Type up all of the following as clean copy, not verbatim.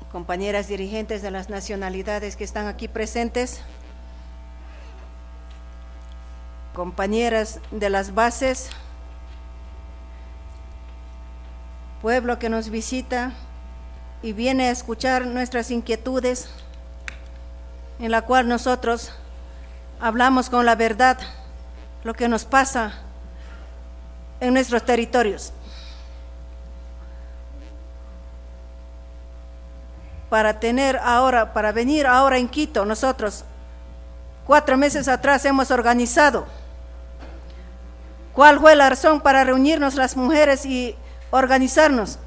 compañeras dirigentes de las nacionalidades que están aquí presentes, compañeras de las bases, pueblo que nos visita y viene a escuchar nuestras inquietudes, en la cual nosotros hablamos con la verdad lo que nos pasa en nuestros territorios. Para venir ahora en Quito, nosotros 4 meses atrás hemos organizado. ¿Cuál fue la razón para reunirnos las mujeres y organizarnos?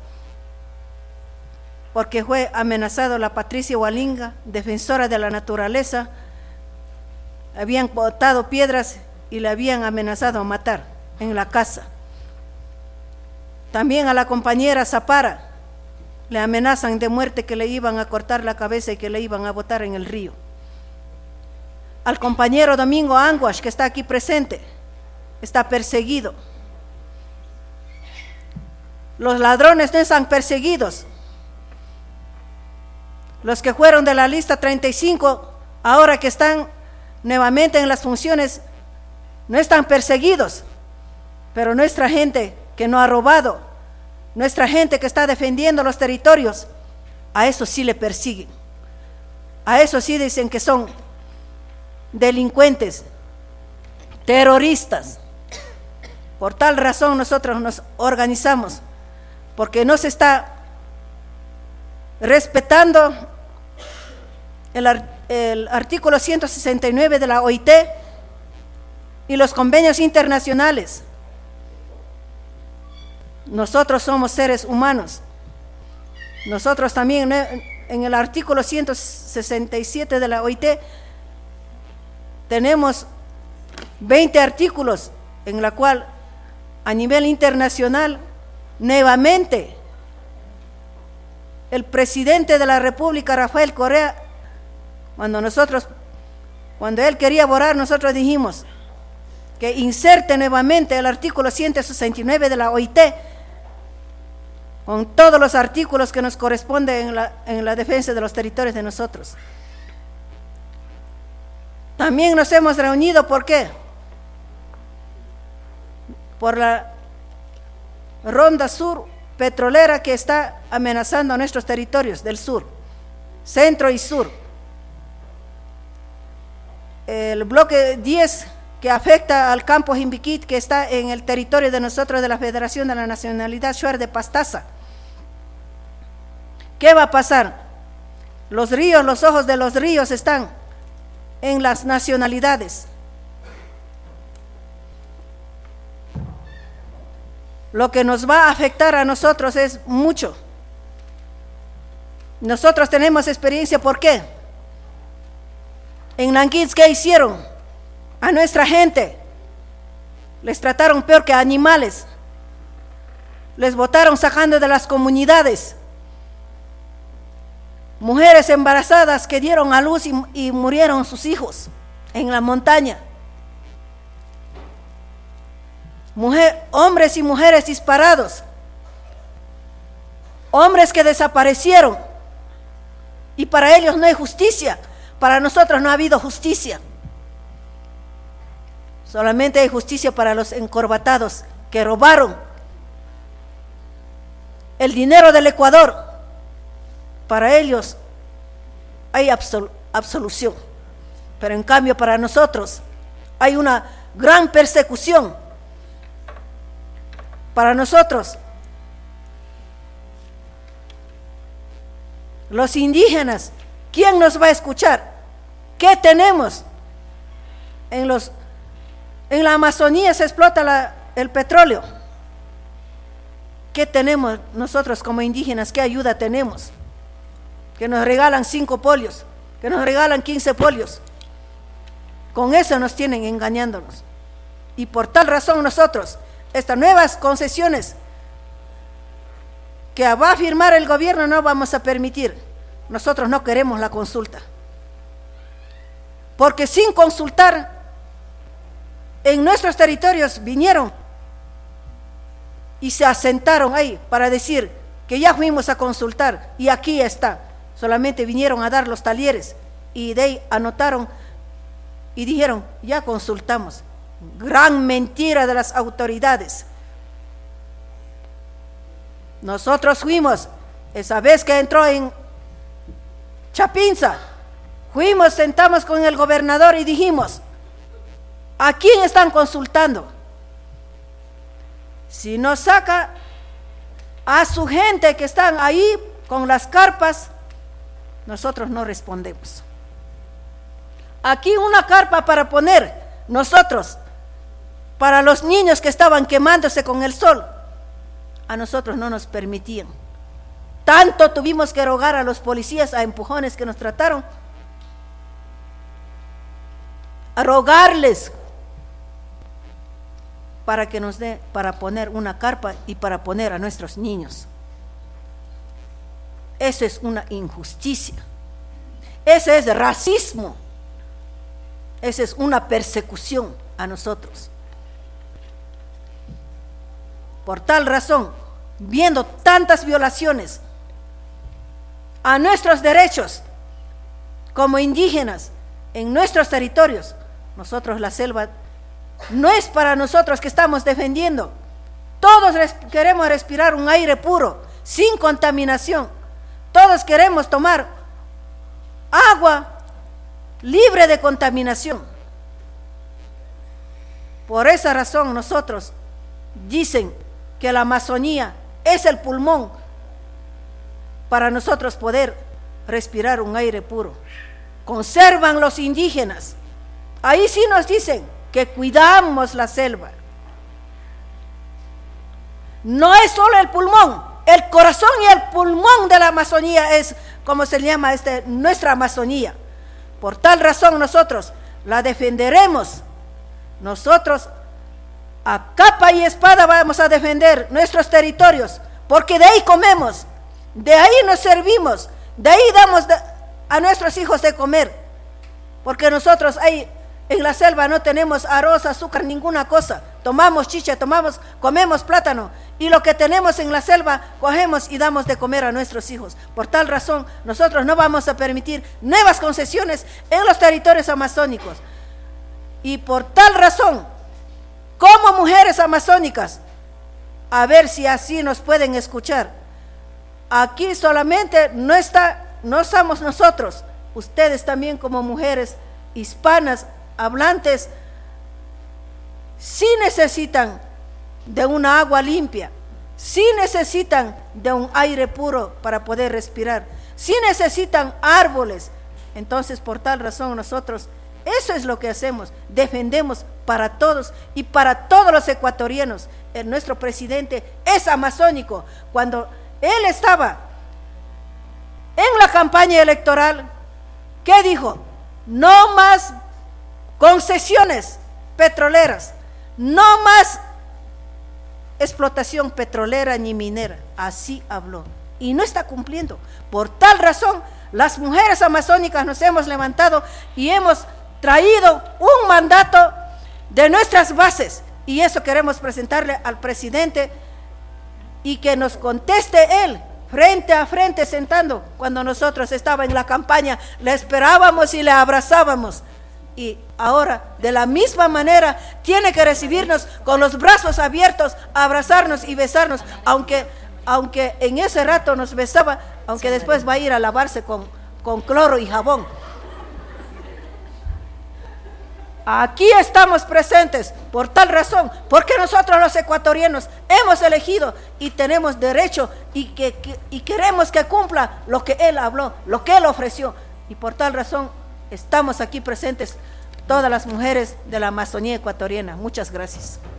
Porque fue amenazado la Patricia Hualinga, defensora de la naturaleza. Habían botado piedras y le habían amenazado a matar en la casa. También a la compañera Zapara le amenazan de muerte, que le iban a cortar la cabeza y que le iban a botar en el río. Al compañero Domingo Anguash, que está aquí presente, está perseguido. Los ladrones no están perseguidos. Los que fueron de la lista 35, ahora que están nuevamente en las funciones, no están perseguidos. Pero nuestra gente que no ha robado, nuestra gente que está defendiendo los territorios, a eso sí le persiguen. A eso sí dicen que son delincuentes, terroristas. Por tal razón nosotros nos organizamos, porque no se está respetando el artículo 169 de la OIT y los convenios internacionales. Nosotros somos seres humanos. Nosotros también, en el artículo 167 de la OIT, tenemos 20 artículos en la cual a nivel internacional, nuevamente, el presidente de la República, Rafael Correa, cuando él quería borrar, nosotros dijimos que inserte nuevamente el artículo 169 de la OIT con todos los artículos que nos corresponden en la defensa de los territorios de nosotros. También nos hemos reunido, ¿por qué? Por la ronda sur petrolera que está amenazando a nuestros territorios del sur, centro y sur. El bloque 10 que afecta al campo Jimbiquit, que está en el territorio de nosotros, de la Federación de la Nacionalidad Shuar de Pastaza. ¿Qué va a pasar? Los ríos, los ojos de los ríos están en las nacionalidades. Lo que nos va a afectar a nosotros es mucho. Nosotros tenemos experiencia, ¿por qué? En Nanquitz, ¿qué hicieron? A nuestra gente les trataron peor que animales, les botaron sacando de las comunidades. Mujeres embarazadas que dieron a luz y murieron sus hijos en la montaña. Hombres y mujeres disparados, hombres que desaparecieron, y para ellos no hay justicia. Para nosotros no ha habido justicia. Solamente hay justicia para los encorbatados que robaron el dinero del Ecuador. Para ellos hay absolución, pero en cambio para nosotros hay una gran persecución. Para nosotros, los indígenas, ¿quién nos va a escuchar? ¿Qué tenemos? En la Amazonía se explota el petróleo. ¿Qué tenemos nosotros como indígenas? ¿Qué ayuda tenemos? Que nos regalan 5 polios, que nos regalan 15 polios. Con eso nos tienen engañándonos. Y por tal razón nosotros, estas nuevas concesiones que va a firmar el gobierno, no vamos a permitir. Nosotros no queremos la consulta. Porque sin consultar, en nuestros territorios vinieron y se asentaron ahí para decir que ya fuimos a consultar y aquí está. solamente vinieron a dar los talleres y de ahí anotaron y dijeron, ya consultamos. Gran mentira de las autoridades. Nosotros fuimos, esa vez que entró en Chapinza, fuimos, sentamos con el gobernador y dijimos, ¿a quién están consultando? Si nos saca a su gente que están ahí con las carpas, nosotros no respondemos. Aquí una carpa para poner nosotros, para los niños que estaban quemándose con el sol, a nosotros no nos permitían. Tanto tuvimos que rogar a los policías a empujones que nos trataron, a rogarles para que nos dé para poner una carpa y para poner a nuestros niños. Eso es una injusticia. Ese es racismo. Esa es una persecución a nosotros. Por tal razón, viendo tantas violaciones a nuestros derechos como indígenas en nuestros territorios, nosotros la selva no es para nosotros que estamos defendiendo. Todos queremos respirar un aire puro, sin contaminación. Todos queremos tomar agua libre de contaminación. Por esa razón nosotros dicen que la Amazonía es el pulmón para nosotros poder respirar un aire puro. Conservan los indígenas. Ahí sí nos dicen que cuidamos la selva. No es solo el pulmón, el corazón y el pulmón de la Amazonía es como se llama nuestra Amazonía. Por tal razón nosotros la defenderemos. Nosotros a capa y espada vamos a defender nuestros territorios, porque de ahí comemos, de ahí nos servimos, de ahí damos a nuestros hijos de comer, porque nosotros ahí en la selva no tenemos arroz, azúcar, ninguna cosa. Tomamos chicha, comemos plátano, y lo que tenemos en la selva cogemos y damos de comer a nuestros hijos. Por tal razón, nosotros no vamos a permitir nuevas concesiones en los territorios amazónicos. Y por tal razón, como mujeres amazónicas, a ver si así nos pueden escuchar. Aquí solamente no somos nosotros, ustedes también como mujeres hispanas, hablantes, sí necesitan de una agua limpia, sí necesitan de un aire puro para poder respirar, sí necesitan árboles. Entonces, por tal razón nosotros, eso es lo que hacemos, defendemos para todos y para todos los ecuatorianos. Nuestro presidente es amazónico. Cuando él estaba en la campaña electoral, ¿qué dijo? No más concesiones petroleras, no más explotación petrolera ni minera. Así habló y no está cumpliendo. Por tal razón, las mujeres amazónicas nos hemos levantado y hemos traído un mandato de nuestras bases, y eso queremos presentarle al presidente y que nos conteste él frente a frente, sentando. Cuando nosotros estábamos en la campaña, le esperábamos y le abrazábamos, y ahora de la misma manera tiene que recibirnos con los brazos abiertos, abrazarnos y besarnos, aunque en ese rato nos besaba, aunque después va a ir a lavarse con cloro y jabón. Aquí estamos presentes por tal razón, porque nosotros los ecuatorianos hemos elegido y tenemos derecho y queremos que cumpla lo que él habló, lo que él ofreció, y por tal razón estamos aquí presentes todas las mujeres de la Amazonía ecuatoriana. Muchas gracias.